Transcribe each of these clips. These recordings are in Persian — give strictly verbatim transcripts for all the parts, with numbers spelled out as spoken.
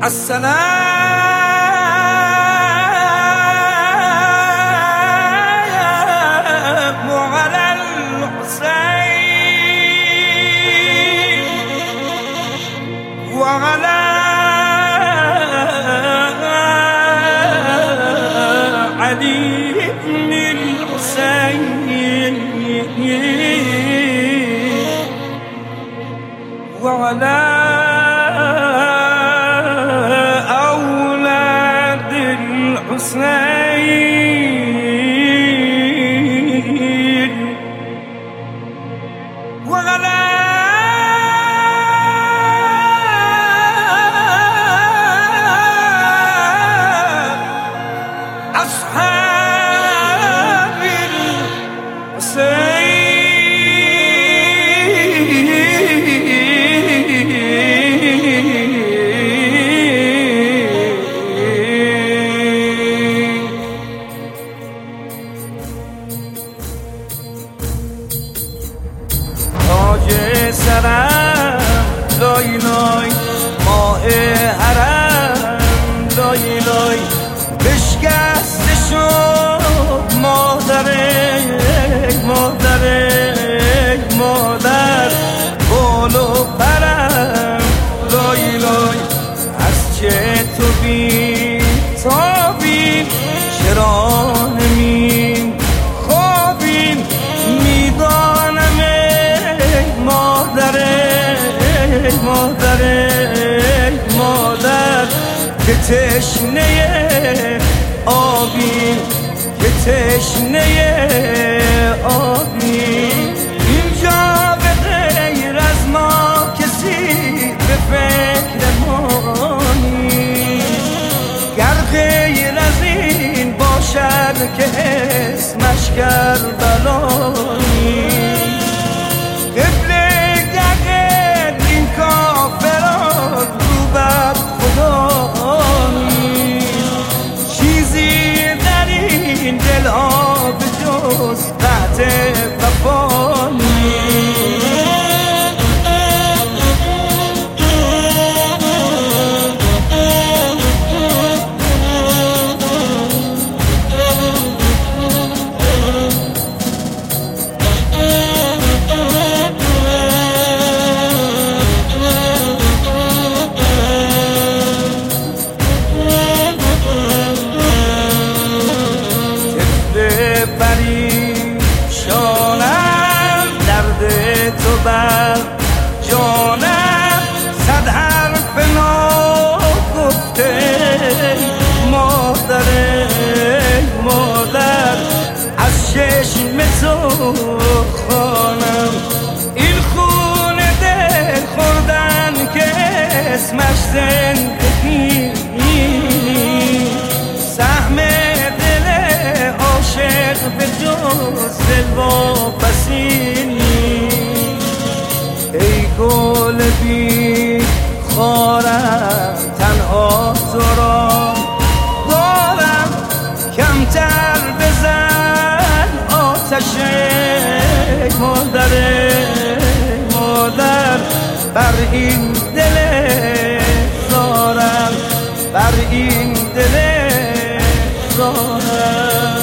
السلام على الحسين وعلى علي بن الحسين وعلى أولاد الحسين وعلى أصحاب الحسين تاج سرم لای لای ماه حرم لای لای بشکسته شد مادر مادر مادر بال و پرم لای لای از چه تو بی تابیم چرا نمیم خوابیم میدانم مادر مادر مادر که تشنه آبیم که تشنه آبیم اینجا به غیر از ما کسی به فکر ما نیست گر غیر از این باشد که اسمش کربلا نیست قبله گرد این کافران رو بر خدا نیست چیزی در این دلها به جز قطع وفا نیست پریشانم درد تو بر جانم صد حرف ناگفته مادر مادر از چشم تو خوانم این خون دل خوردن که اسمش زندگی سهم عاشق به جز دل واپسی ای گل بی خارم تنها تو را دارم کمتر بزن آتش مادر مادر بر این دل زارم بر این دل زارم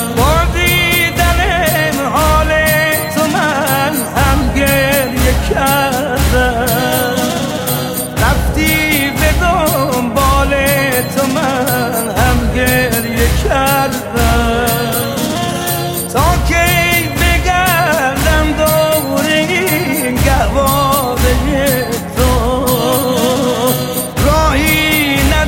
رفتی به دنبال تو من هم گریه کردم تا کی بگردم دور این گهواره تو راهی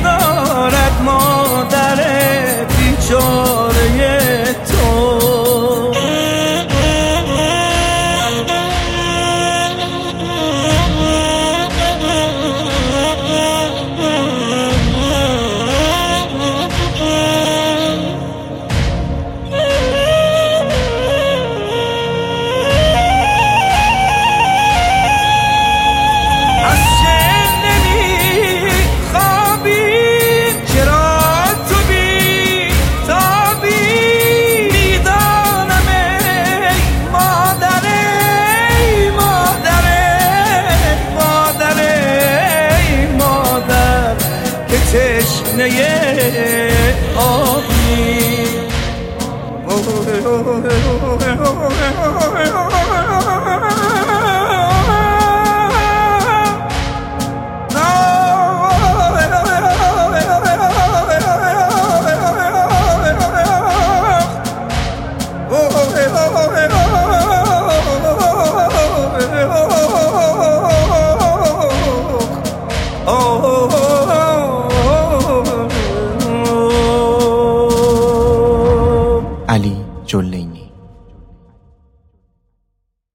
تشنه آبی.